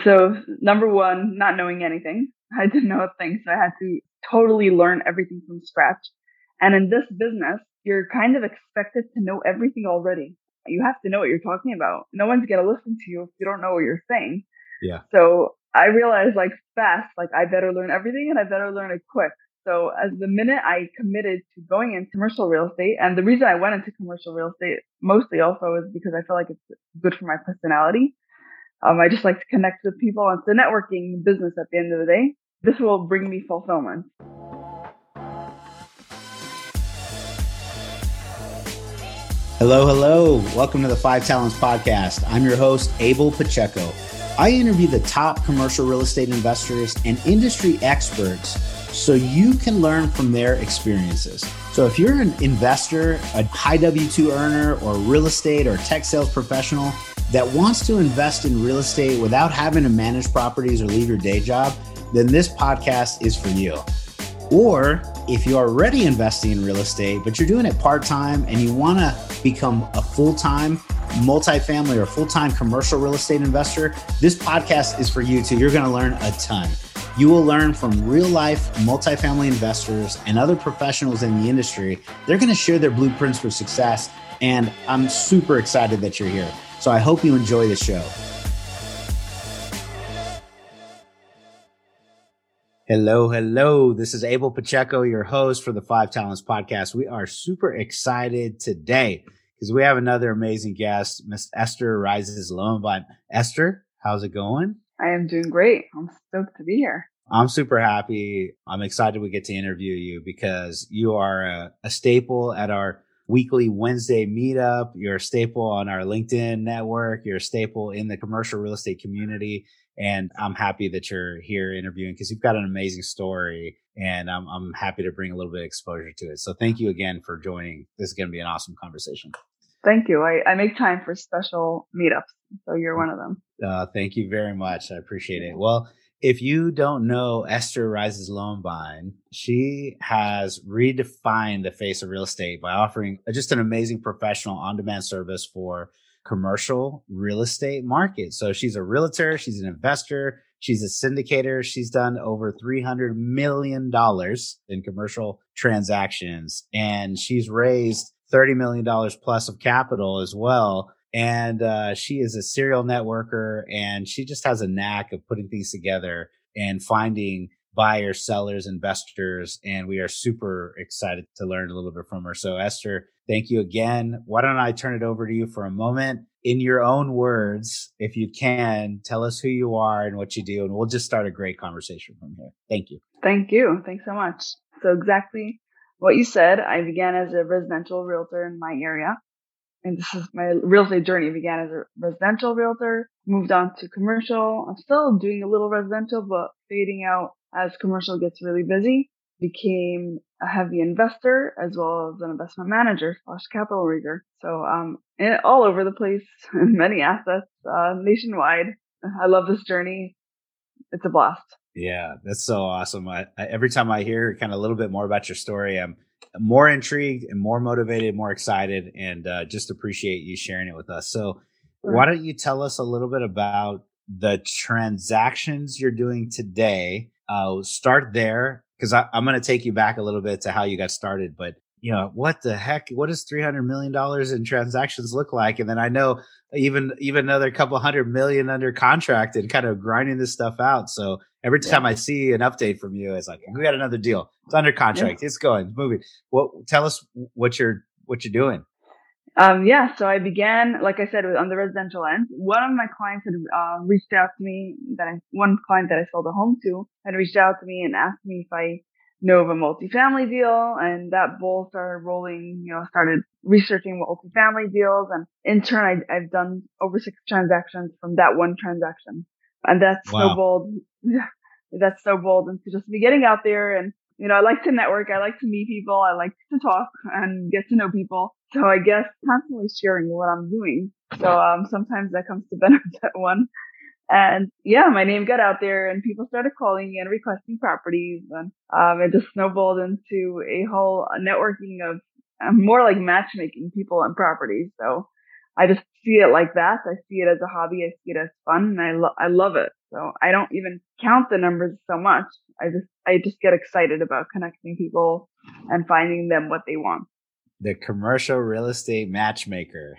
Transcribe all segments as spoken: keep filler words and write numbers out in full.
So number one, not knowing anything. I didn't know a thing. So I had to totally learn everything from scratch. And in this business, you're kind of expected to know everything already. You have to know what you're talking about. No one's going to listen to you if you don't know what you're saying. Yeah. So I realized like fast, like I better learn everything and I better learn it quick. So as the minute I committed to going into commercial real estate, and the reason I went into commercial real estate mostly also is because I feel like it's good for my personality. Um, I just like to connect with people. It's a networking business at the end of the day. This will bring me fulfillment. Hello, hello. Welcome to the Five Talents Podcast. I'm your host, Abel Pacheco. I interview the top commercial real estate investors and industry experts so you can learn from their experiences. So if you're an investor, a high W two earner, or real estate or tech sales professional that wants to invest in real estate without having to manage properties or leave your day job, then this podcast is for you. Or if you're already investing in real estate, but you're doing it part-time and you want to become a full-time multifamily or full-time commercial real estate investor, this podcast is for you too. You're going to learn a ton. You will learn from real-life multifamily investors and other professionals in the industry. They're going to share their blueprints for success, and I'm super excited that you're here. So I hope you enjoy the show. Hello, hello. This is Abel Pacheco, your host for the Five Talents Podcast. We are super excited today because we have another amazing guest, Miss Esther Rises Lowenbein. Esther, how's it going? I am doing great. I'm stoked to be here. I'm super happy. I'm excited we get to interview you because you are a, a staple at our weekly Wednesday meetup. You're a staple on our LinkedIn network. You're a staple in the commercial real estate community. And I'm happy that you're here interviewing because you've got an amazing story, and I'm, I'm happy to bring a little bit of exposure to it. So thank you again for joining. This is going to be an awesome conversation. Thank you. I, I make time for special meetups, so you're one of them. Uh, thank you very much. I appreciate it. Well, if you don't know Esther Rises Lowenbein, she has redefined the face of real estate by offering just an amazing professional on-demand service for commercial real estate market. So she's a realtor, she's an investor, she's a syndicator. She's done over three hundred million dollars in commercial transactions, and she's raised thirty million dollars plus of capital as well. And uh, she is a serial networker, and she just has a knack of putting things together and finding buyers, sellers, investors. And we are super excited to learn a little bit from her. So Esther, thank you again. Why don't I turn it over to you for a moment? In your own words, if you can, tell us who you are and what you do, and we'll just start a great conversation from here. Thank you. Thank you. Thanks so much. So exactly what you said. I began as a residential realtor in my area. And this is my real estate journey. Began as a residential realtor, moved on to commercial. I'm still doing a little residential, but fading out as commercial gets really busy. Became a heavy investor as well as an investment manager slash capital raiser. So um, in, all over the place, many assets uh, nationwide. I love this journey. It's a blast. Yeah, that's so awesome. I, I, every time I hear kind of a little bit more about your story, I'm more intrigued and more motivated, more excited, and uh, just appreciate you sharing it with us. So sure. Why don't you tell us a little bit about the transactions you're doing today? Uh, start there, because I'm going to take you back a little bit to how you got started. But, you know, what the heck? What does three hundred million dollars in transactions look like? And then I know even even another couple hundred million under contract and kind of grinding this stuff out. So every time yeah. I see an update from you, it's like, we got another deal. It's under contract. Yeah. It's going, it's moving. What? Tell us what you're what you're doing. Um, yeah, so I began, like I said, on the residential end. One of my clients had uh, reached out to me, that I, one client that I sold a home to had reached out to me and asked me if I know of a multifamily deal, and that ball started rolling, you know, started researching multifamily deals, and in turn, I, I've done over six transactions from that one transaction. And that's wow. snowballed, that's snowballed into just me getting out there. And, you know, I like to network, I like to meet people, I like to talk and get to know people. So I guess constantly sharing what I'm doing. So um, sometimes that comes to benefit one. And yeah, my name got out there and people started calling and requesting properties. And um, it just snowballed into a whole networking of uh, more like matchmaking people and properties. So I just see it like that. I see it as a hobby. I see it as fun, and I lo- I love it. So I don't even count the numbers so much. I just I just get excited about connecting people and finding them what they want. The commercial real estate matchmaker.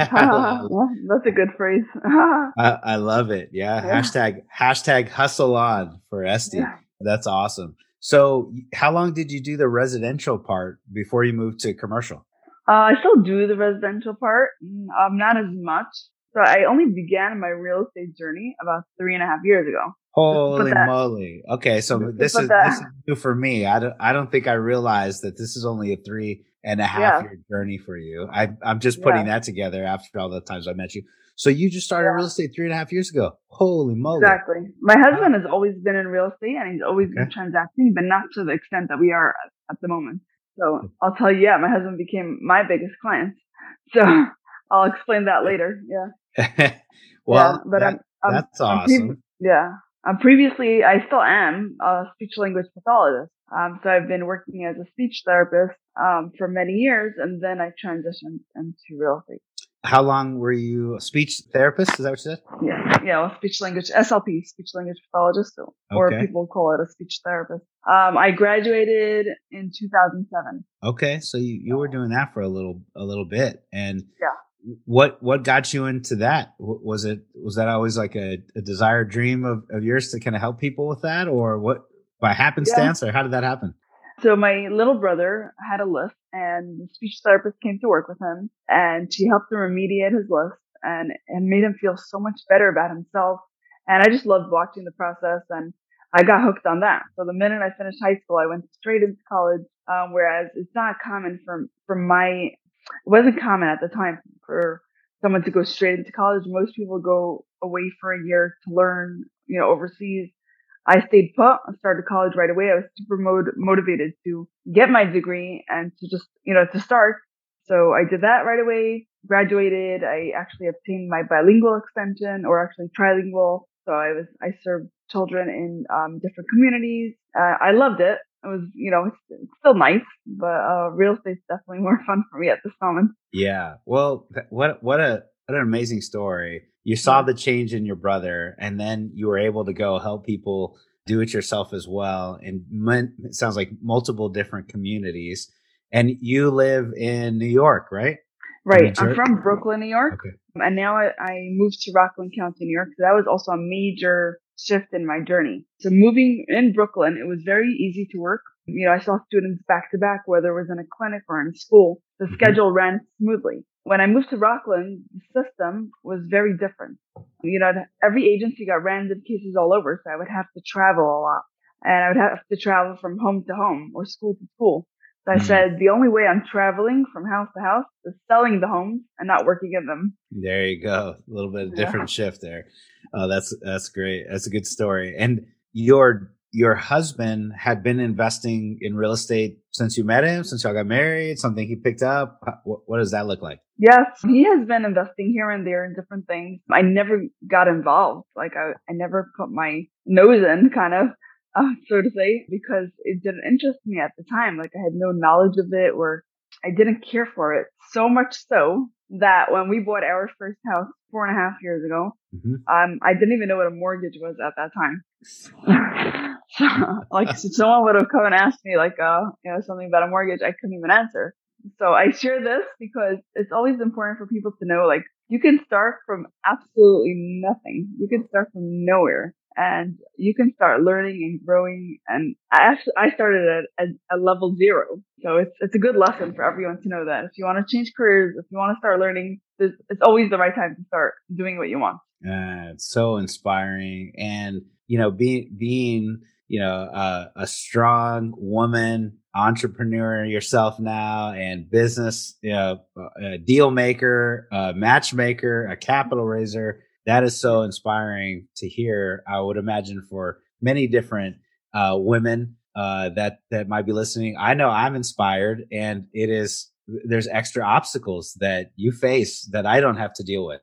That's a good phrase. I, I love it. Yeah. yeah. Hashtag, hashtag hustle on for Esty. Yeah. That's awesome. So how long did you do the residential part before you moved to commercial? Uh, I still do the residential part. Um, not as much. So I only began my real estate journey about three and a half years ago. Holy moly. Okay. So this is, this is new for me. I don't, I don't think I realized that this is only a three and a half yeah. year journey for you. I, I'm just putting yeah. that together after all the times I met you. So you just started yeah. real estate three and a half years ago. Holy moly. Exactly. My husband has always been in real estate and he's always okay. been transacting, but not to the extent that we are at, at the moment. So I'll tell you, yeah, my husband became my biggest client. So I'll explain that later. Yeah. well, yeah, but that, I'm, I'm, that's I'm awesome. Pre- yeah. Um, previously, I still am a speech language pathologist. Um, so I've been working as a speech therapist um, for many years, and then I transitioned into real estate. How long were you a speech therapist? Is that what you said? Yeah, yeah, well, speech language, S L P, speech language pathologist, so, or okay. people call it a speech therapist. Um, I graduated in two thousand seven. Okay, so you, you were doing that for a little a little bit, and yeah. What what got you into that? Was it was that always like a, a desired dream of, of yours to kind of help people with that, or what by happenstance, yeah. or how did that happen? So my little brother had a lisp, and the speech therapist came to work with him, and she helped him remediate his lisp, and and made him feel so much better about himself. And I just loved watching the process, and I got hooked on that. So the minute I finished high school, I went straight into college. Um, whereas it's not common for for my It wasn't common at the time for someone to go straight into college. Most people go away for a year to learn, you know, overseas. I stayed put. I started college right away. I was super mod- motivated to get my degree and to just, you know, to start. So I did that right away, graduated. I actually obtained my bilingual extension, or actually trilingual. So I was, I served children in um, different communities. Uh, I loved it. It was, you know, it's, it's still nice, but uh, real estate's definitely more fun for me at this moment. Yeah. Well, what what a what an amazing story. You saw the change in your brother, and then you were able to go help people do it yourself as well. And it sounds like multiple different communities. And you live in New York, right? Right. I'm from Brooklyn, New York. Okay. And now I, I moved to Rockland County, New York. So that was also a major shift in my journey. So moving in Brooklyn, it was very easy to work. You know, I saw students back to back, whether it was in a clinic or in school. The mm-hmm. schedule ran smoothly. When I moved to Rockland, the system was very different. You know, every agency got random cases all over, so I would have to travel a lot. And I would have to travel from home to home or school to school. So I mm-hmm. said, the only way I'm traveling from house to house is selling the homes and not working in them. There you go. A little bit of different yeah. shift there. Oh, that's, that's great. That's a good story. And your, your husband had been investing in real estate since you met him, since y'all got married, something he picked up. What, what does that look like? Yes, he has been investing here and there in different things. I never got involved. Like I, I never put my nose in, kind of. Uh, so to say, because it didn't interest me at the time. Like I had no knowledge of it, or I didn't care for it. So much so that when we bought our first house four and a half years ago, mm-hmm. um, I didn't even know what a mortgage was at that time. So, like someone would have come and asked me like, uh, you know, something about a mortgage, I couldn't even answer. So I share this because it's always important for people to know, like, you can start from absolutely nothing. You can start from nowhere. And you can start learning and growing. And I actually, I started at a level zero. So it's, it's a good lesson for everyone to know that if you want to change careers, if you want to start learning, it's, it's always the right time to start doing what you want. Uh, it's so inspiring. And, you know, being, being, you know, uh, a strong woman, entrepreneur yourself now, and business, you know, a deal maker, a matchmaker, a capital raiser. That is so inspiring to hear. I would imagine for many different uh, women uh, that that might be listening. I know I'm inspired, and it is there's extra obstacles that you face that I don't have to deal with,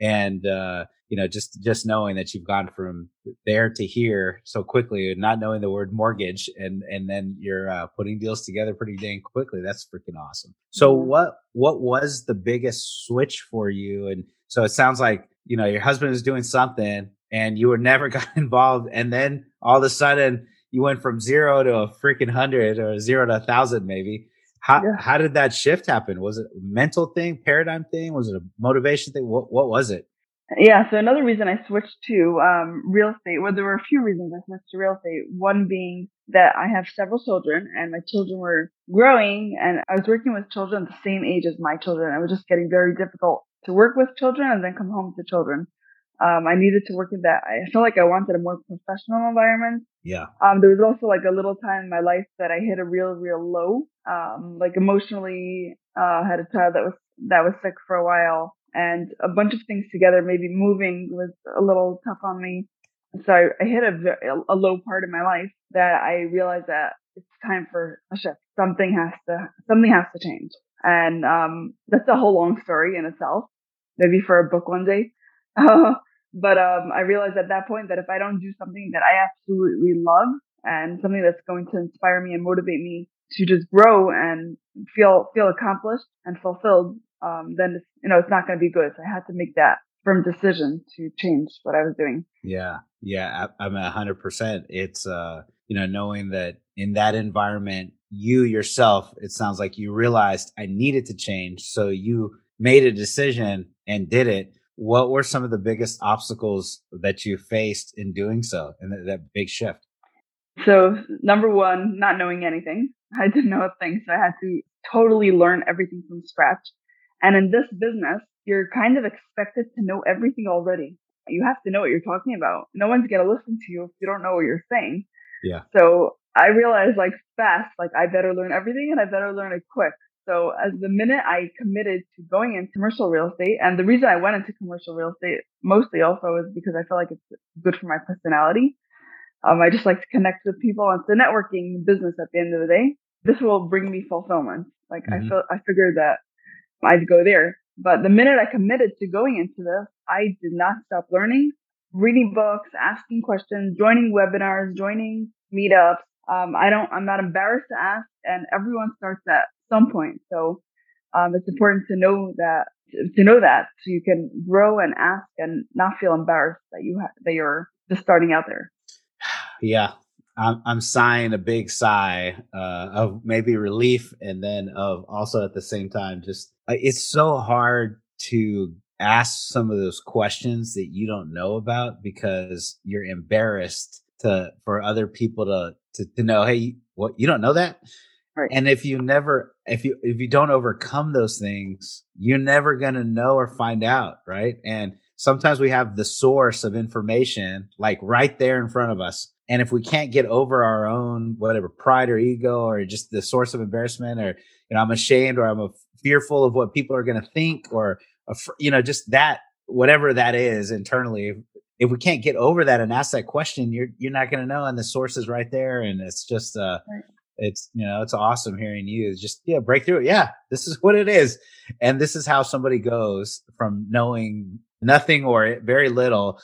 And, uh, you know, just, just knowing that you've gone from there to here so quickly and not knowing the word mortgage and, and then you're, uh, putting deals together pretty dang quickly. That's freaking awesome. So Yeah. what, what was the biggest switch for you? And so it sounds like, you know, your husband was doing something and you were never got involved. And then all of a sudden you went from zero to a freaking hundred or zero to a thousand, maybe. How, Yeah. how did that shift happen? Was it a mental thing, paradigm thing? Was it a motivation thing? What, what was it? Yeah, so another reason I switched to um, real estate, well, there were a few reasons I switched to real estate. One being that I have several children and my children were growing and I was working with children the same age as my children. It was just getting very difficult to work with children and then come home to children. Um, I needed to work in that. I felt like I wanted a more professional environment. Yeah. Um, there was also like a little time in my life that I hit a real, real low. Um, like emotionally, uh, had a child that was, that was sick for a while. And a bunch of things together, maybe moving was a little tough on me. So I, I hit a, a low part in my life that I realized that it's time for a shift. Something has to, something has to change. And, um, that's a whole long story in itself, maybe for a book one day. Uh, but, um, I realized at that point that if I don't do something that I absolutely love and something that's going to inspire me and motivate me to just grow and feel, feel accomplished and fulfilled, um, then it's, you know, it's not going to be good. So I had to make that firm decision to change what I was doing. Yeah. Yeah. I, I'm a hundred percent. It's, uh, you know, knowing that in that environment, you yourself, it sounds like you realized I needed to change. So you made a decision and did it. What were some of the biggest obstacles that you faced in doing so and that, that big shift? So number one, not knowing anything. I didn't know a thing. So I had to totally learn everything from scratch. And in this business, you're kind of expected to know everything already. You have to know what you're talking about. No one's going to listen to you if you don't know what you're saying. Yeah. So I realized like fast, like I better learn everything and I better learn it quick. So as the minute I committed to going into commercial real estate, and the reason I went into commercial real estate mostly also is because I feel like it's good for my personality. Um, I just like to connect with people and it's a networking business at the end of the day. This will bring me fulfillment. Like mm-hmm. I felt, I figured that I'd go there. But the minute I committed to going into this, I did not stop learning, reading books, asking questions, joining webinars, joining meetups. Um, I don't, I'm not embarrassed to ask, and everyone starts at some point. So, um, it's important to know that, to know that so you can grow and ask and not feel embarrassed that you ha- that you're just starting out there. Yeah. I'm, I'm sighing a big sigh, uh, of maybe relief and then of also at the same time, just uh, it's so hard to ask some of those questions that you don't know about because you're embarrassed to, for other people to, to, to know, hey, what, you don't know that? Right. And if you never, if you, if you don't overcome those things, you're never going to know or find out. Right. And sometimes we have the source of information like right there in front of us. And if we can't get over our own, whatever, pride or ego or just the source of embarrassment or, you know, I'm ashamed or I'm a, fearful of what people are going to think or, a, you know, just that, whatever that is internally, if, if we can't get over that and ask that question, you're, you're not going to know. And the source is right there. And it's just, uh, right. it's, you know, it's awesome hearing you. It's just, yeah, break through it. Yeah, this is what it is. And this is how somebody goes from knowing nothing or very little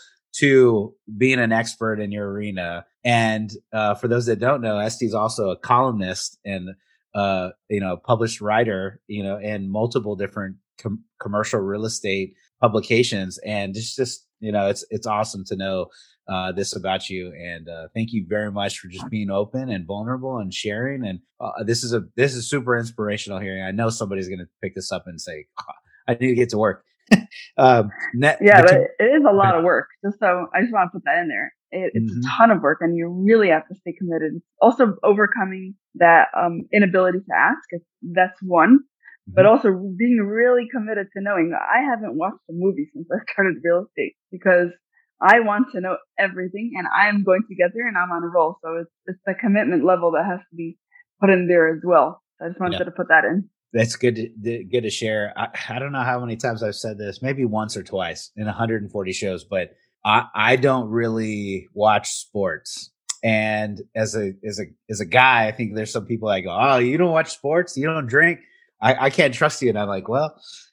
to being an expert in your arena. And, uh, for those that don't know, Esty is also a columnist and, uh, you know, published writer, you know, in multiple different com- commercial real estate publications. And it's just, you know, it's, it's awesome to know, uh, this about you. And, uh, thank you very much for just being open and vulnerable and sharing. And, uh, this is a, this is super inspirational hearing. I know somebody's going to pick this up and say, oh, I need to get to work. um, net, yeah, but it is a lot of work. Just so I just want to put that in there. It, it's mm-hmm. a ton of work and you really have to stay committed. Also overcoming that, um, inability to ask. If that's one, mm-hmm. but also being really committed to knowing. I haven't watched a movie since I started real estate because I want to know everything and I'm going to get there and I'm on a roll. So it's, it's the commitment level that has to be put in there as well. So I just wanted yeah. to put that in. That's good to, good to share. I, I don't know how many times I've said this, maybe once or twice in one hundred forty shows, but I, I don't really watch sports. And as a, as a, as a guy, I think there's some people I go, oh, you don't watch sports? You don't drink? I, I can't trust you. And I'm like, well,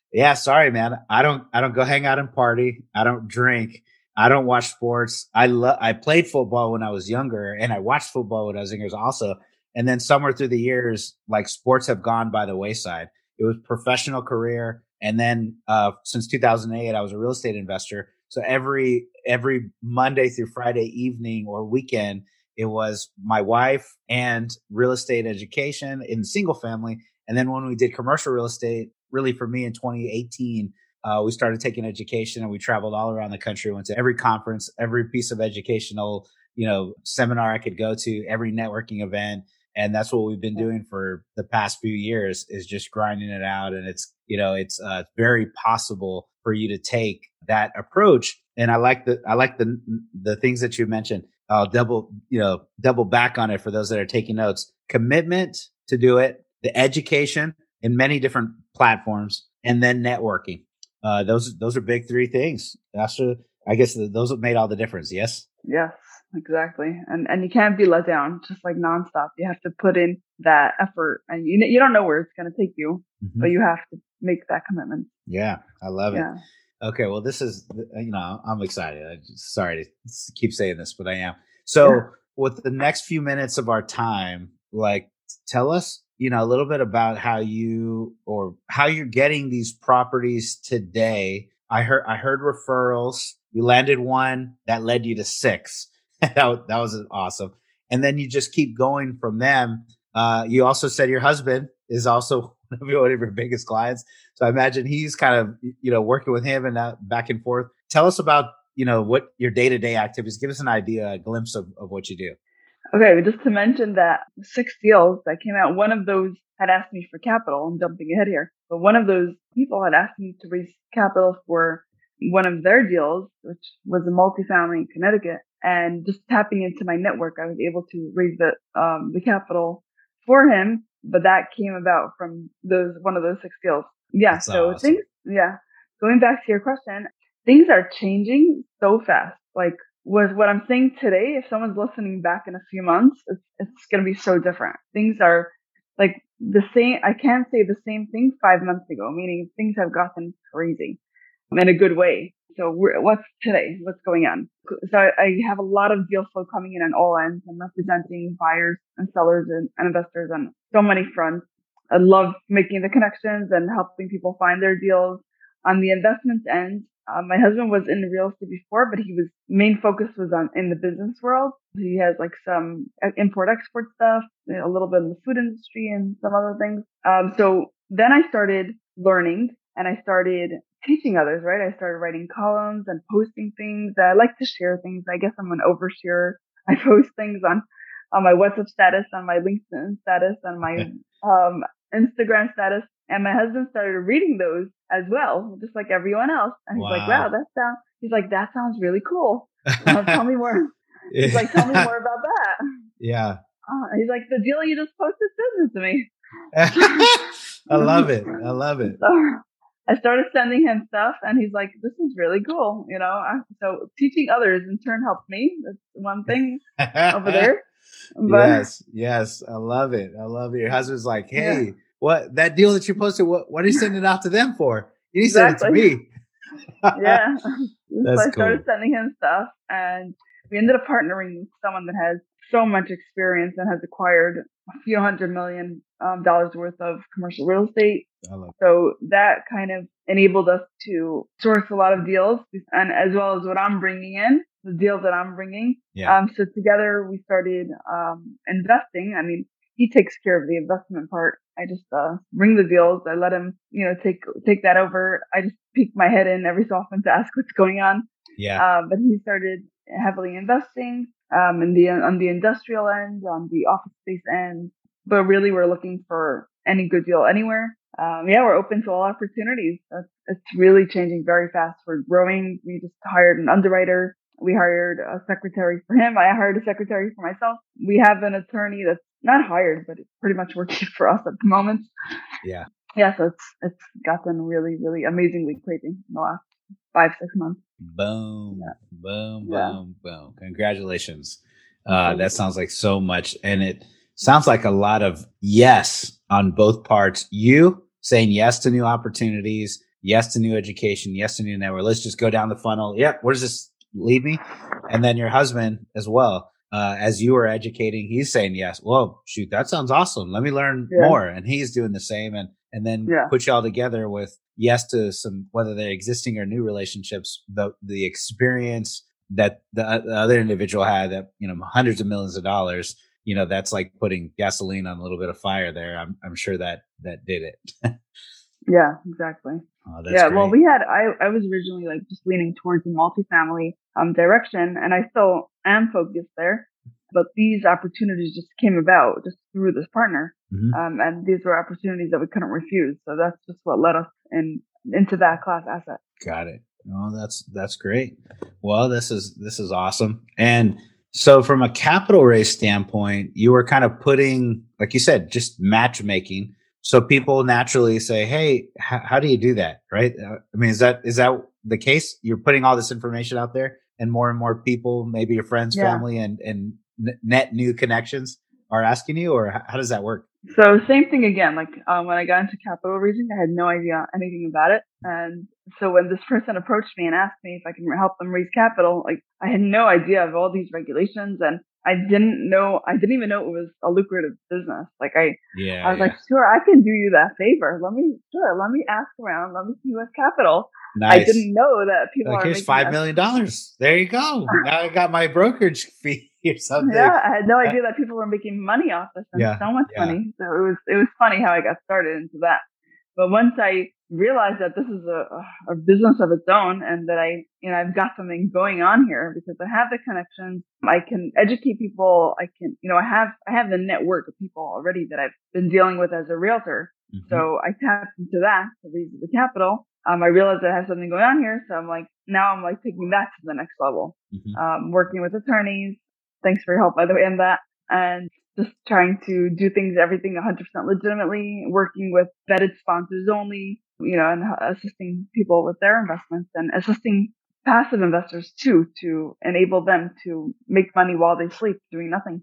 Yeah, sorry, man. I don't, I don't go hang out and party. I don't drink. I don't watch sports. I love, I played football when I was younger and I watched football when I was younger also. And then somewhere through the years, like sports have gone by the wayside. It was professional career. And then, uh, since two thousand eight, I was a real estate investor. So every, every Monday through Friday evening or weekend, it was my wife and real estate education in single family. And then when we did commercial real estate, really for me in twenty eighteen, uh, we started taking education and we traveled all around the country, went to every conference, every piece of educational, you know, seminar I could go to, every networking event. And that's what we've been doing for the past few years is just grinding it out. And it's, you know, it's uh, very possible for you to take that approach. And I like the, I like the, the things that you mentioned. I'll double, you know, double back on it for those that are taking notes. Commitment to do it, the education in many different platforms, and then networking. Uh, those, those are big three things. That's the, I guess the, those have made all the difference. Yes. Yes, exactly. And, and you can't be let down just like nonstop. You have to put in that effort and you, you don't know where it's going to take you, mm-hmm. but you have to make that commitment. Yeah. I love it. Yeah. Okay. Well, this is, you know, I'm excited. I'm just, sorry to keep saying this, but I am. So yeah. With the next few minutes of our time, like tell us, you know, a little bit about how you or how you're getting these properties today. I heard, I heard referrals. You landed one that led you to six. that, was, that was awesome. And then you just keep going from them. Uh, you also said your husband is also one of your biggest clients. So I imagine he's kind of, you know, working with him and uh, back and forth. Tell us about, you know, what your day-to-day activities, give us an idea, a glimpse of, of what you do. Okay, just to mention that six deals that came out, one of those had asked me for capital. I'm jumping ahead here, but one of those people had asked me to raise capital for one of their deals, which was a multifamily in Connecticut. And just tapping into my network, I was able to raise the um, the capital for him. But that came about from those one of those six deals. Yeah. That's so awesome. things, yeah. Going back to your question, things are changing so fast. Like, was what I'm saying today, if someone's listening back in a few months, it's, it's going to be so different. Things are like the same. I can't say the same thing five months ago, meaning things have gotten crazy in a good way. So we're, what's today? What's going on? So I, I have a lot of deal flow coming in on all ends. I'm representing buyers and sellers and, and investors on so many fronts. I love making the connections and helping people find their deals. On the investments end, Uh, my husband was in the real estate before, but he was main focus was on in the business world. He has like some import export stuff, a little bit in the food industry and some other things. Um, so then I started learning and I started teaching others, right? I started writing columns and posting things. I like to share things. I guess I'm an oversharer. I post things on, on my WhatsApp status, on my LinkedIn status, on my um, Instagram status. And my husband started reading those as well, just like everyone else. And he's wow. like, wow, that sounds, he's like, that sounds really cool. Uh, tell me more. He's like, tell me more about that. Yeah. Uh, he's like, the deal you just posted sent it to me. I love it. I love it. So I started sending him stuff and he's like, this is really cool. You know, so teaching others in turn helped me. That's one thing over there. But, yes. Yes. I love it. I love it. Your husband's like, hey, yeah. What that deal that you posted? What what are you sending it out to them for? You need to send it to me. Yeah, that's so I started cool. sending him stuff, and we ended up partnering with someone that has so much experience and has acquired a few hundred million um, dollars worth of commercial real estate. I love so that kind of enabled us to source a lot of deals, and as well as what I'm bringing in, the deals that I'm bringing. Yeah. Um, so together we started um, investing. I mean, he takes care of the investment part. I just uh, bring the deals. I let him, you know, take take that over. I just peek my head in every so often to ask what's going on. Yeah. Uh, but he started heavily investing um, in the on the industrial end, on the office space end. But really, we're looking for any good deal anywhere. Um, yeah, we're open to all opportunities. It's, it's really changing very fast. We're growing. We just hired an underwriter. We hired a secretary for him. I hired a secretary for myself. We have an attorney that's not hired, but it's pretty much working for us at the moment. Yeah. Yeah. So it's, it's gotten really, really amazingly crazy in the last five, six months. Boom, yeah. boom, yeah. boom, boom. Congratulations. Uh, that sounds like so much. And it sounds like a lot of yes on both parts. You saying yes to new opportunities yes to new education, yes to new network. Let's just go down the funnel. Yep. Where does this lead me? And then your husband as well, uh, as you are educating, he's saying yes. Well, shoot, that sounds awesome. Let me learn yeah. more. And he's doing the same. And, and then yeah. put you all together with yes to some, whether they're existing or new relationships, the, the experience that the, the other individual had that, you know, hundreds of millions of dollars, you know, that's like putting gasoline on a little bit of fire there. I'm, I'm sure that, that did it. Yeah, exactly. Oh, that's yeah. great. Well, we had, I, I was originally like just leaning towards the multifamily um, direction, and I still am focused there, but these opportunities just came about just through this partner. Mm-hmm. Um, and these were opportunities that we couldn't refuse. So that's just what led us in, into that class asset. Got it. Oh, that's, that's great. Well, this is, this is awesome. And so from a capital raise standpoint, you were kind of putting, like you said, just matchmaking. So people naturally say, hey, h- how do you do that? Right. Uh, I mean, is that, is that the case? You're putting all this information out there and more and more people, maybe your friends, yeah. family, and, and net new connections are asking you, or how does that work? So same thing again, like um, when I got into capital raising, I had no idea anything about it. And so when this person approached me and asked me if I can help them raise capital, like I had no idea of all these regulations, and I didn't know, I didn't even know it was a lucrative business. Like I, yeah, I was yeah. like, sure, I can do you that favor. Let me, sure, let me ask around. Let me see what's capital. Nice. I didn't know that people like, are here's making five million dollars. There you go. Now I got my brokerage fee or something. Yeah, I had no idea that people were making money off this, and yeah, so much yeah. money. So it was, it was funny how I got started into that. But once I realized that this is a, a business of its own, and that I, you know, I've got something going on here because I have the connections, I can educate people. I can, you know, I have, I have the network of people already that I've been dealing with as a realtor. Mm-hmm. So I tapped into that to raise the capital. Um, I realized I have something going on here. So I'm like, now I'm like taking that to the next level, mm-hmm. um, working with attorneys. Thanks for your help, by the way, on that. And just trying to do things, everything one hundred percent legitimately, working with vetted sponsors only, you know, and assisting people with their investments and assisting passive investors too, to enable them to make money while they sleep, doing nothing.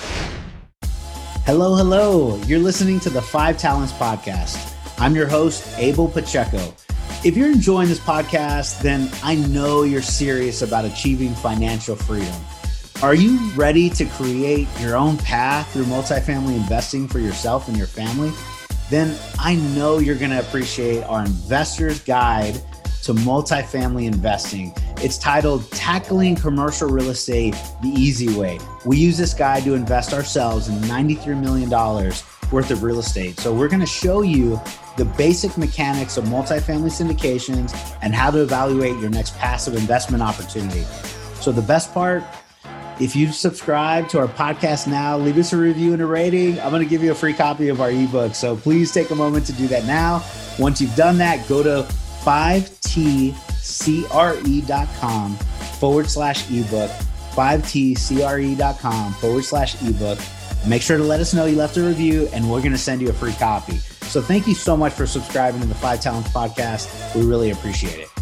Hello, hello. You're listening to the Five Talents Podcast. I'm your host, Abel Pacheco. If you're enjoying this podcast, then I know you're serious about achieving financial freedom. Are you ready to create your own path through multifamily investing for yourself and your family? Then I know you're going to appreciate our Investor's Guide to Multifamily Investing. It's titled Tackling Commercial Real Estate the Easy Way. We use this guide to invest ourselves in ninety-three million dollars worth of real estate. So we're going to show you the basic mechanics of multifamily syndications and how to evaluate your next passive investment opportunity. So the best part, if you subscribe to our podcast now, leave us a review and a rating. I'm going to give you a free copy of our ebook. So please take a moment to do that now. Once you've done that, go to five T C R E dot com forward slash ebook, five T C R E dot com forward slash ebook. Make sure to let us know you left a review, and we're going to send you a free copy. So thank you so much for subscribing to the Five Talents Podcast. We really appreciate it.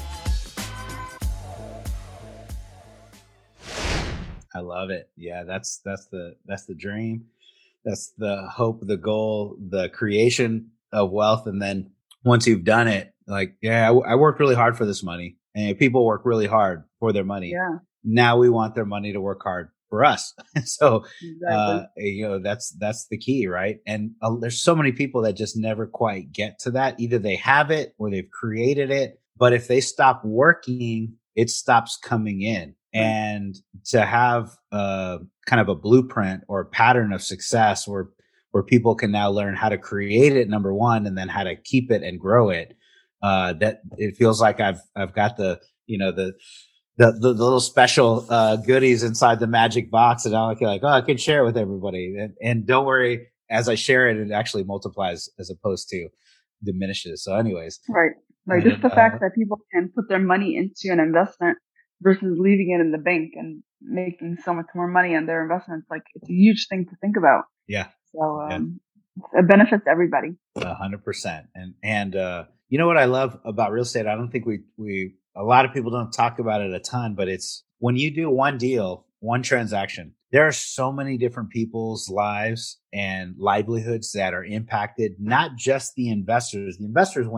I love it. Yeah, that's that's the that's the dream. That's the hope, the goal, the creation of wealth. And then once you've done it, like, yeah, I, I worked really hard for this money, and people work really hard for their money. Yeah. Now we want their money to work hard for us. So, exactly. uh, you know, that's that's the key, right? And uh, there's so many people that just never quite get to that. Either they have it or they've created it, but if they stop working, it stops coming in. And to have uh, kind of a blueprint or a pattern of success where where people can now learn how to create it, number one, and then how to keep it and grow it. Uh, that it feels like I've I've got the you know the the the, the little special uh, goodies inside the magic box, and I'm like, oh, I can share it with everybody. And, and don't worry, as I share it, it actually multiplies as opposed to diminishes. So, anyways, right, like and, just the uh, fact that people can put their money into an investment versus leaving it in the bank and making so much more money on their investments. Like, it's a huge thing to think about. Yeah. So um, yeah. It benefits everybody. A hundred percent. And, and, uh, you know what I love about real estate? I don't think we, we, a lot of people don't talk about it a ton, but it's when you do one deal, one transaction, there are so many different people's lives and livelihoods that are impacted, not just the investors. The investors win.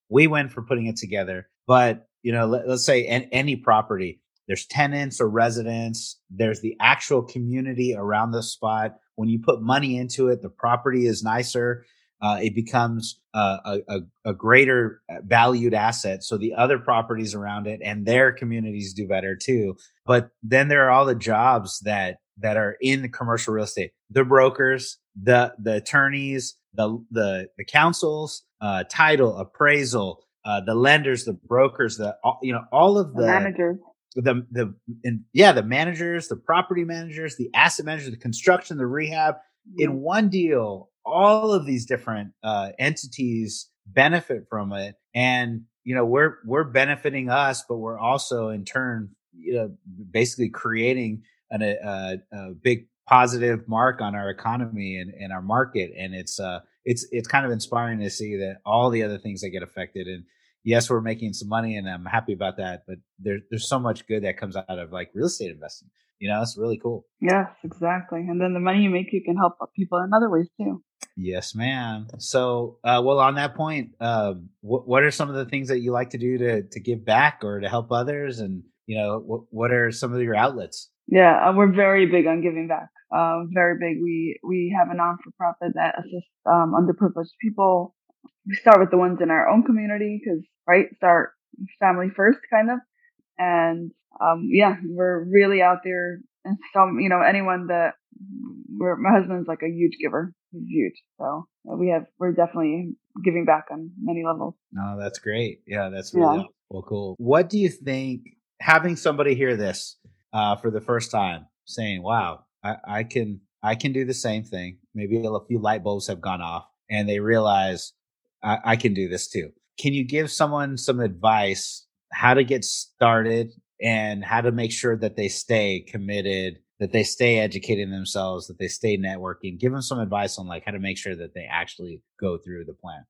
we win for putting it together. But, you know, let, let's say an, any property, there's tenants or residents, there's the actual community around the spot. When you put money into it, the property is nicer. Uh, it becomes uh, a, a greater valued asset. So the other properties around it and their communities do better too. But then there are all the jobs that that are in the commercial real estate: the brokers, the the attorneys, the the the councils, uh, title, appraisal, uh, the lenders, the brokers, the you know all of the, the managers. The the and yeah the managers, the property managers, the asset managers, the construction, the rehab. Mm-hmm. In one deal, all of these different uh, entities benefit from it, and you know we're we're benefiting us, but we're also in turn, you know, basically creating an, a, a big positive mark on our economy and, and our market, and it's uh it's it's kind of inspiring to see that all the other things that get affected. And yes, we're making some money, and I'm happy about that, but there's there's so much good that comes out of like real estate investing. You know, it's really cool. Yes, exactly. And then the money you make, you can help people in other ways too. Yes, ma'am. So, uh, well, on that point, um, what, what are some of the things that you like to do to to give back or to help others? And, you know, what, what are some of your outlets? Yeah, uh, we're very big on giving back. Uh, very big. We, we have a non-for-profit that assists um, underprivileged people. We start with the ones in our own community because, right, start family first kind of. And um, yeah, we're really out there. And some, you know, anyone that we're, my husband's like a huge giver. He's huge. So we have, we're definitely giving back on many levels. No, that's great. Yeah, that's really yeah. Well, cool. What do you think, having somebody hear this uh, for the first time saying, wow, I, I can, I can do the same thing. Maybe a few light bulbs have gone off and they realize I, I can do this too. Can you give someone some advice how to get started and how to make sure that they stay committed, that they stay educating themselves, that they stay networking? Give them some advice on like how to make sure that they actually go through the plan.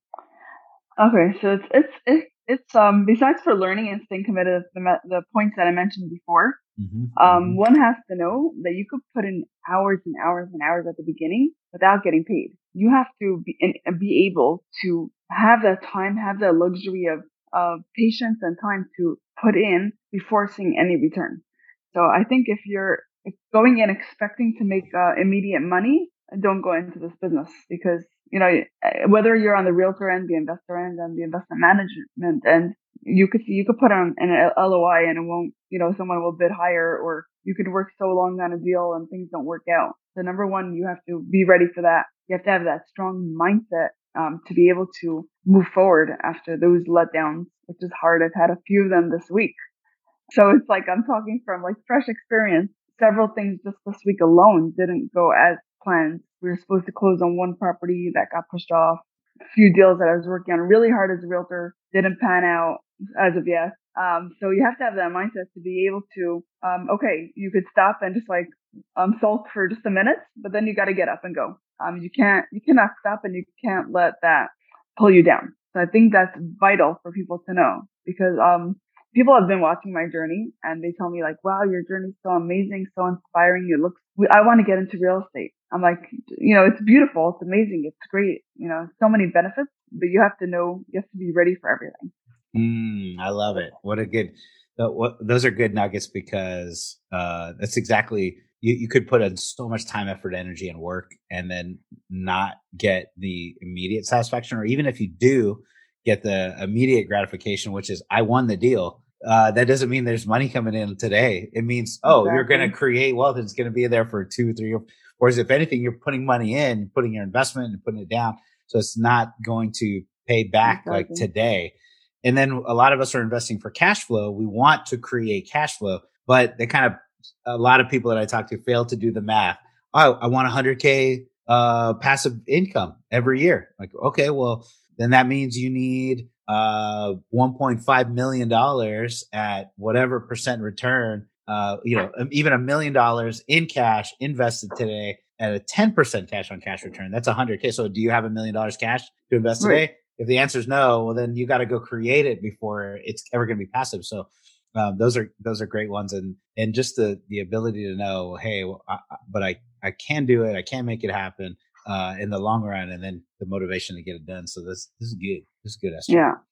Okay, so it's it's it's, it's um besides for learning and staying committed, the the points that I mentioned before, mm-hmm, um mm-hmm. one has to know that you could put in hours and hours and hours at the beginning without getting paid. You have to be and be able to have that time, have that luxury of of patience and time to put in before seeing any return. So I think if you're going in expecting to make uh, immediate money, don't go into this business because, you know, whether you're on the realtor end, the investor end, and the investment management end, you could you could put on an L O I and it won't, you know, someone will bid higher, or you could work so long on a deal and things don't work out. So number one, you have to be ready for that. You have to have that strong mindset um, to be able to move forward after those letdowns, which is hard. I've had a few of them this week. So it's like I'm talking from like fresh experience. Several things just this week alone didn't go as planned. We were supposed to close on one property that got pushed off. A few deals that I was working on really hard as a realtor didn't pan out as of yet. Um, so you have to have that mindset to be able to, um, okay, you could stop and just like um, sulk for just a minute, but then you got to get up and go. Um, you can't, you cannot stop and you can't let that pull you down. So I think that's vital for people to know because um, people have been watching my journey and they tell me like, wow, your journey's so amazing, so inspiring. It looks, I want to get into real estate. I'm like, you know, it's beautiful. It's amazing. It's great. You know, so many benefits, but you have to know, you have to be ready for everything. Mm, I love it. What a good, uh, what, those are good nuggets because uh, that's exactly, you, you could put in so much time, effort, energy, and work and then not get the immediate satisfaction. Or even if you do get the immediate gratification, which is I won the deal. Uh, that doesn't mean there's money coming in today. It means, oh, exactly. You're going to create wealth. It's going to be there for two, three, or whereas if anything, you're putting money in, putting your investment and putting it down. So it's not going to pay back exactly. like today. And then a lot of us are investing for cash flow. We want to create cash flow, but they kind of, a lot of people that I talk to fail to do the math. Oh, I want one hundred K uh, passive income every year. Like, okay, well, then that means you need uh, one point five million dollars at whatever percent return, uh, you know, even a million dollars in cash invested today at a ten percent cash on cash return. That's one hundred K. So do you have a million dollars cash to invest today? Right. If the answer is no, well, then you got to go create it before it's ever going to be passive. So um, those are those are great ones. And and just the the ability to know, hey, well, I, but I, I can do it. I can make it happen uh, in the long run. And then the motivation to get it done. So this this is good. This is good, Esther. Yeah.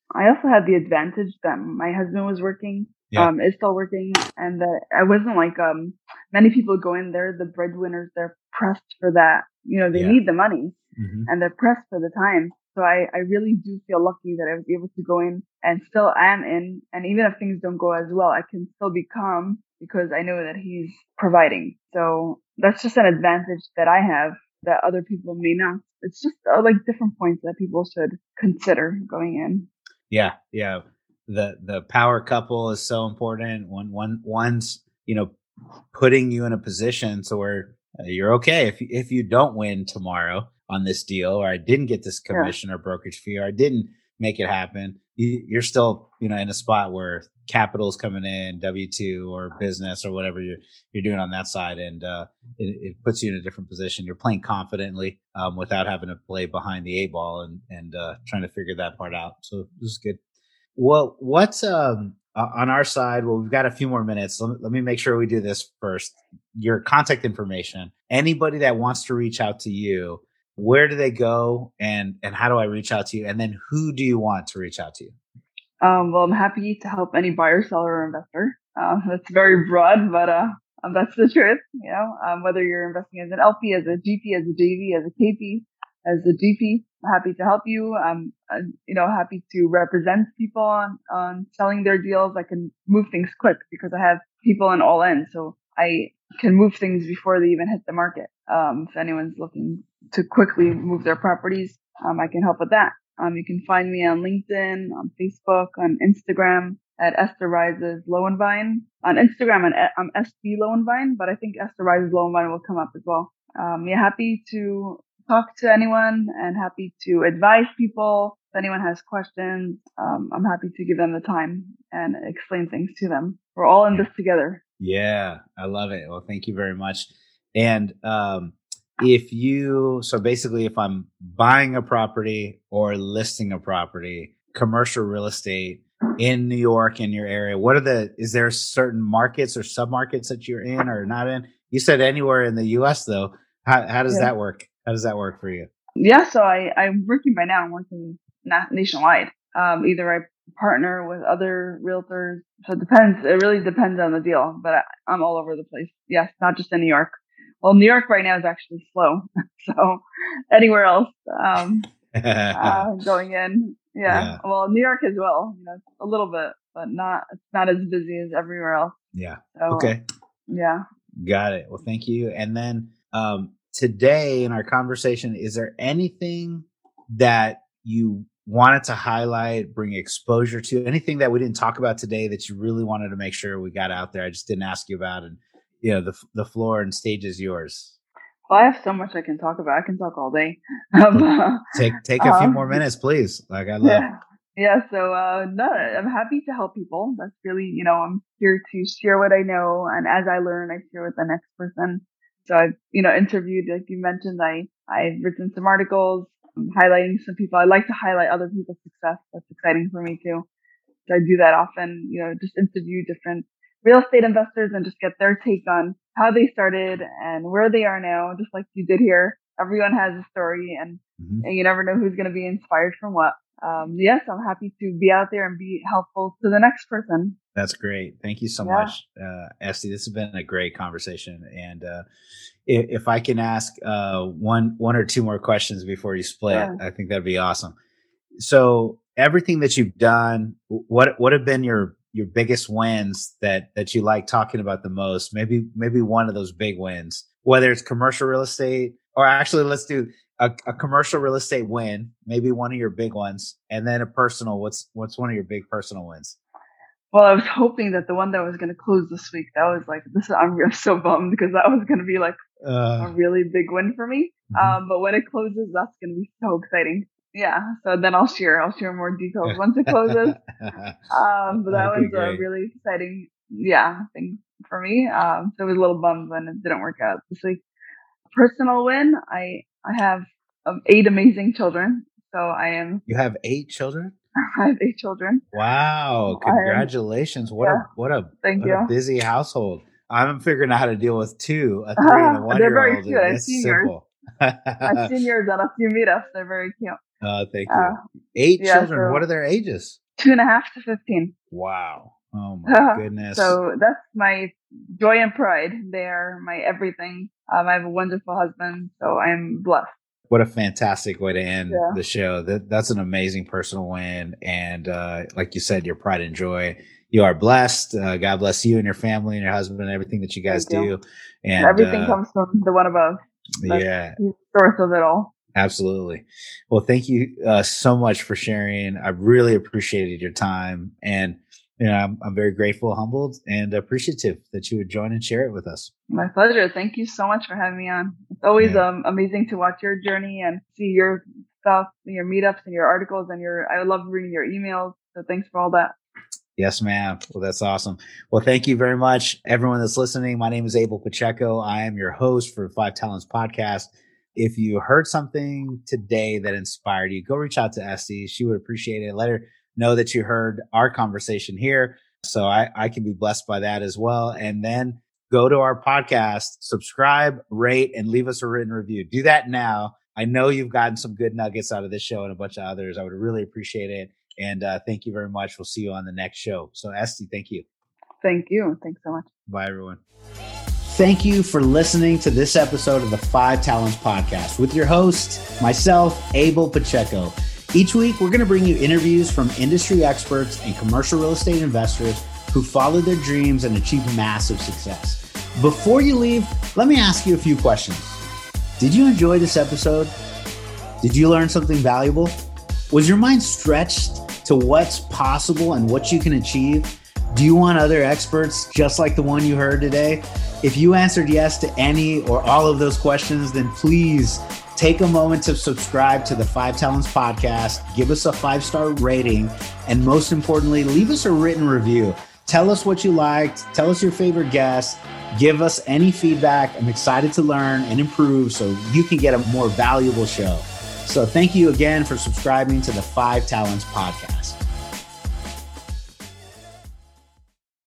I also had the advantage that my husband was working, Yeah. um, is still working, and that I wasn't like um many people go in there, the breadwinners, they're pressed for that. You know, they Yeah. need the money Mm-hmm. and they're pressed for the time. So I, I really do feel lucky that I was able to go in and still am in. And even if things don't go as well, I can still be calm because I know that he's providing. So that's just an advantage that I have that other people may not. It's just uh, like different points that people should consider going in. Yeah, yeah. The the power couple is so important. One one one's, you know, putting you in a position so where uh, you're okay if if you don't win tomorrow on this deal, or I didn't get this Yeah. commission or brokerage fee, or I didn't make it happen. You, you're still, you know, in a spot where capital is coming in, W two or business or whatever you're you're doing on that side, and uh, it, it puts you in a different position. You're playing confidently um, without having to play behind the eight ball and and uh, trying to figure that part out. So this is good. Well, what's um uh, on our side? Well, we've got a few more minutes. Let me, let me make sure we do this first. Your contact information. Anybody that wants to reach out to you, where do they go, and and how do I reach out to you? And then who do you want to reach out to you? Um, well, I'm happy to help any buyer, seller, or investor. Uh, that's very broad, but uh, um, that's the truth. You know, um, whether you're investing as an L P, as a G P, as a J V, as a K P, as a G P, I'm happy to help you. I'm, I'm, you know, happy to represent people on, on selling their deals. I can move things quick because I have people on all ends. So I can move things before they even hit the market. Um, if anyone's looking to quickly move their properties, um, I can help with that. Um, you can find me on LinkedIn, on Facebook, on Instagram at Esther Rises Lowenvine. On Instagram, I'm, I'm S B Lowenvine, but I think Esther Rises Lowenvine will come up as well. Um, yeah, happy to talk to anyone and happy to advise people. If anyone has questions, um, I'm happy to give them the time and explain things to them. We're all in this together. Yeah, I love it. Well, thank you very much. And um, if you, so basically, if I'm buying a property or listing a property, commercial real estate in New York, in your area, what are the, is there certain markets or submarkets that you're in or not in? You said anywhere in the U S though. How, how does Yeah. that work? How does that work for you? Yeah, so I, I'm working by now. I'm working na- nationwide. Um, either I partner with other realtors. So it depends. It really depends on the deal, but I, I'm all over the place. Yes, not just in New York. Well, New York right now is actually slow. So anywhere else, um, uh, going in. Yeah. Yeah. Well, New York as well, you know, a little bit, but not, it's not as busy as everywhere else. Yeah. So, Okay. Yeah. Got it. Well, thank you. And then, um, today in our conversation, is there anything that you wanted to highlight, bring exposure to, anything that we didn't talk about today that you really wanted to make sure we got out there? I just didn't ask you about, and you know, the the floor and stage is yours. Well, I have so much I can talk about. I can talk all day. Um, Well, take take a few um, more minutes, please. Like I love. Yeah. Yeah. So, uh, no, I'm happy to help people. That's really, you know, I'm here to share what I know. And as I learn, I share with the next person. So I've, you know, interviewed, like you mentioned, I, I've written some articles, um, highlighting some people. I like to highlight other people's success. That's exciting for me too. So I do that often, you know, just interview different real estate investors and just get their take on how they started and where they are now, just like you did here. Everyone has a story, and, Mm-hmm. and you never know who's going to be inspired from what. Um, yes, I'm happy to be out there and be helpful to the next person. That's great. Thank you so Yeah. much, uh, Esty. This has been a great conversation. And uh, if, if I can ask uh, one one or two more questions before you split, Yeah. I think that'd be awesome. So everything that you've done, what what have been your your biggest wins that that you like talking about the most? Maybe maybe one of those big wins, whether it's commercial real estate, or actually let's do a, a commercial real estate win, maybe one of your big ones, and then a personal. What's what's one of your big personal wins? Well, I was hoping that the one that was going to close this week, that was like, this. I'm, I'm so bummed because that was going to be like Uh, a really big win for me. mhm. Um, but when it closes, that's going to be so exciting. Yeah. So then I'll share, I'll share more details once it closes. Um, but that That'd be was a great. really exciting, yeah, thing for me. Um, so I was a little bummed when it didn't work out this week. Personal win, I, I have um, eight amazing children. So I am, You have eight children? I have eight children. Wow! I am, Congratulations! What yeah, a what a thank what you. a busy household. I'm figuring out how to deal with two, a three and a one They're year very old. cute. I've It's seen yours. simple. I've seen yours on a few meetups. They're very cute. Uh, thank you. Uh, Eight yeah, children. So what are their ages? Two and a half to fifteen. Wow. Oh my goodness. So that's my joy and pride. They are my everything. Um, I have a wonderful husband, so I'm blessed. What a fantastic way to end yeah. the show. That That's an amazing personal win. And uh, like you said, your pride and joy. You are blessed. Uh, God bless you and your family and your husband and everything that you guys Thank do. You. And everything uh, comes from the one above. That's yeah. the source of it all. Absolutely. Well, thank you uh, so much for sharing. I really appreciated your time. And you know, I'm, I'm very grateful, humbled, and appreciative that you would join and share it with us. My pleasure. Thank you so much for having me on. It's always yeah. um, amazing to watch your journey and see your stuff, your meetups and your articles and your, I love reading your emails. So thanks for all that. Yes, ma'am. Well, that's awesome. Well, thank you very much, everyone that's listening. My name is Abel Pacheco. I am your host for Five Talents Podcast. If you heard something today that inspired you, go reach out to Esty. She would appreciate it. Let her know that you heard our conversation here. So I, I can be blessed by that as well. And then go to our podcast, subscribe, rate, and leave us a written review. Do that now. I know you've gotten some good nuggets out of this show and a bunch of others. I would really appreciate it. And uh, thank you very much. We'll see you on the next show. So Esty, thank you. Thank you. Thanks so much. Bye, everyone. Thank you for listening to this episode of the Five Talents Podcast with your host, myself, Abel Pacheco. Each week, we're going to bring you interviews from industry experts and commercial real estate investors who followed their dreams and achieved massive success. Before you leave, let me ask you a few questions. Did you enjoy this episode? Did you learn something valuable? Was your mind stretched to what's possible and what you can achieve? Do you want other experts just like the one you heard today? If you answered yes to any or all of those questions, then please take a moment to subscribe to the Five Talents Podcast, give us a five-star rating, and most importantly, leave us a written review. Tell us what you liked. Tell us your favorite guest. Give us any feedback. I'm excited to learn and improve so you can get a more valuable show. So thank you again for subscribing to the Five Talents Podcast.